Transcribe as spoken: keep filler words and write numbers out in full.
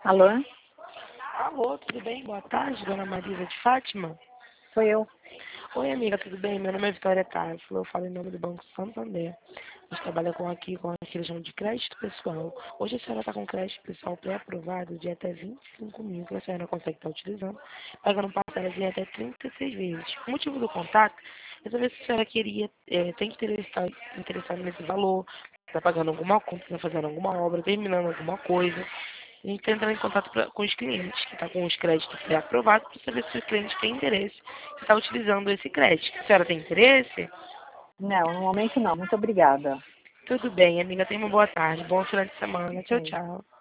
Alô? Alô, tudo bem? Boa tarde, dona Marisa de Fátima. Sou eu. Oi, amiga, tudo bem? Meu nome é Vitória Cássio, eu falo em nome do Banco Santander. A gente trabalha com aqui com a questão de crédito pessoal. Hoje a senhora está com crédito pessoal pré-aprovado de até vinte e cinco mil, que a senhora consegue estar utilizando, pagando parcelas em até trinta e seis vezes. O motivo do contato é saber se a senhora queria, é, tem interesse interessado nesse valor, está pagando alguma conta, está fazendo alguma obra, terminando alguma coisa. A gente está entrando em contato pra, com os clientes, que está com os créditos pré-aprovados, para saber se o cliente tem interesse e está utilizando esse crédito. A senhora tem interesse? Não, no momento não. Muito obrigada. Tudo bem, amiga. Tenha uma boa tarde. Bom final de semana. Tchau, Ok. tchau.